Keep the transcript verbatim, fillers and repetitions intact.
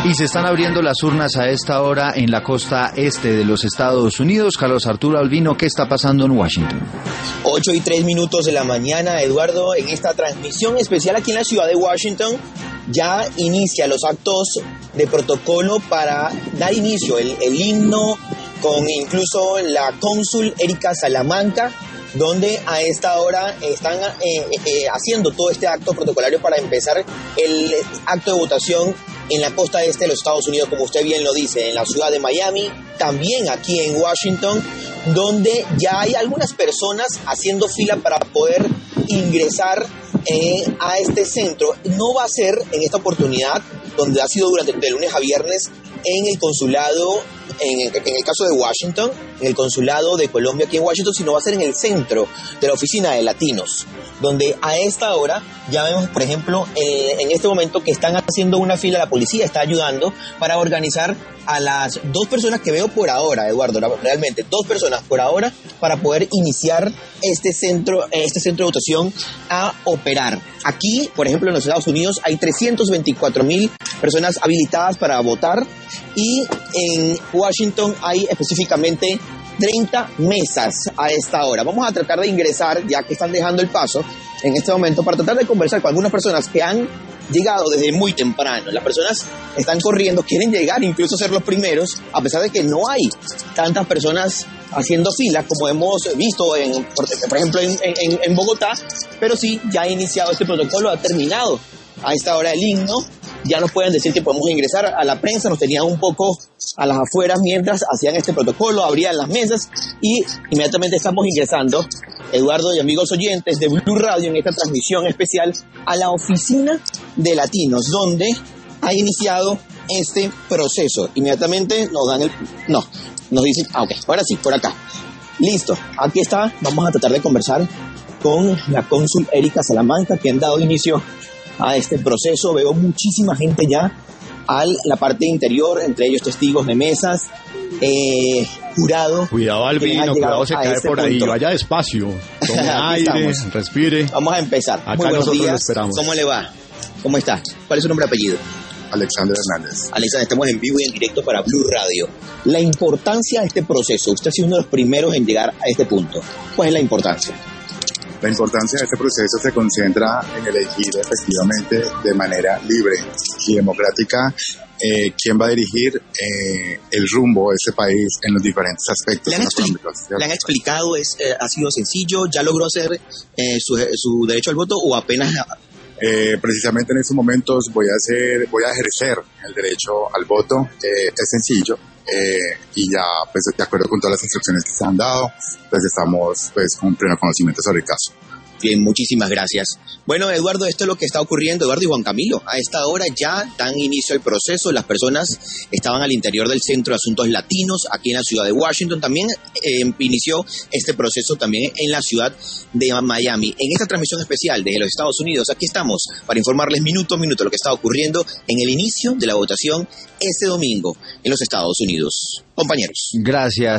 Y se están abriendo las urnas a esta hora en la costa este de los Estados Unidos. Carlos Arturo Albino, ¿qué está pasando en Washington? Ocho y tres minutos de la mañana, Eduardo, en esta transmisión especial aquí en la ciudad de Washington, ya inicia los actos de protocolo para dar inicio, el, el himno con incluso la cónsul Erika Salamanca, donde a esta hora están eh, eh, haciendo todo este acto protocolario para empezar el acto de votación en la costa este de los Estados Unidos, como usted bien lo dice, en la ciudad de Miami, también aquí en Washington, donde ya hay algunas personas haciendo fila para poder ingresar eh, a este centro. No va a ser en esta oportunidad, donde ha sido durante de lunes a viernes, en el consulado, en el, en el caso de Washington, en el consulado de Colombia aquí en Washington, sino va a ser en el centro de la oficina de latinos, donde a esta hora ya vemos, por ejemplo, eh, en este momento que están haciendo una fila, la policía está ayudando para organizar a las dos personas que veo por ahora, Eduardo, realmente dos personas por ahora, para poder iniciar este centro, este centro de votación a operar. Aquí, por ejemplo, en los Estados Unidos hay trescientos veinticuatro mil personas habilitadas para votar y en Washington hay específicamente treinta mesas a esta hora. Vamos a tratar de ingresar, ya que están dejando el paso en este momento, para tratar de conversar con algunas personas que han llegado desde muy temprano. Las personas están corriendo, quieren llegar, incluso ser los primeros, a pesar de que no hay tantas personas haciendo fila como hemos visto, en, por, por ejemplo, en, en, en Bogotá, pero sí, ya ha iniciado este protocolo, ha terminado a esta hora el himno. Ya nos pueden decir que podemos ingresar. A la prensa nos tenían un poco a las afueras mientras hacían este protocolo, abrían las mesas y inmediatamente estamos ingresando, Eduardo y amigos oyentes de Blue Radio, en esta transmisión especial a la oficina de latinos, donde ha iniciado este proceso. Inmediatamente nos dan el... No, nos dicen... Ah, ok, ahora sí, por acá. Listo, aquí está. Vamos a tratar de conversar con la cónsul Erika Salamanca, que han dado inicio a este proceso. Veo muchísima gente ya a la parte interior, entre ellos testigos de mesas, eh, jurado. Cuidado, Albino, cuidado, se cae por ahí, punto. Vaya despacio, tome aire, respire. Vamos a empezar. Acá Muy buenos días. Esperamos. ¿Cómo le va? ¿Cómo está? ¿Cuál es su nombre y apellido? Alexander Hernández. Alexander, estamos en vivo y en directo para Blue Radio. La importancia de este proceso, usted ha sido uno de los primeros en llegar a este punto. ¿Cuál es la importancia? La importancia de este proceso se concentra en elegir efectivamente de manera libre y democrática eh, quién va a dirigir eh, el rumbo de este país en los diferentes aspectos. ¿Le han, expli- ¿le han explicado, es, eh, ha sido sencillo, ya logró hacer eh, su, su derecho al voto o apenas? Eh, precisamente en estos momentos voy a hacer, voy a ejercer el derecho al voto. Eh, es sencillo. Eh, y ya, pues, de acuerdo con todas las instrucciones que se han dado, pues estamos, pues, con pleno conocimiento sobre el caso. Bien, muchísimas gracias. Bueno, Eduardo, esto es lo que está ocurriendo. Eduardo y Juan Camilo, a esta hora ya dan inicio al proceso. Las personas estaban al interior del Centro de Asuntos Latinos, aquí en la ciudad de Washington. También eh, inició este proceso también en la ciudad de Miami. En esta transmisión especial de los Estados Unidos, aquí estamos para informarles minuto a minuto lo que está ocurriendo en el inicio de la votación este domingo en los Estados Unidos. Compañeros. Gracias.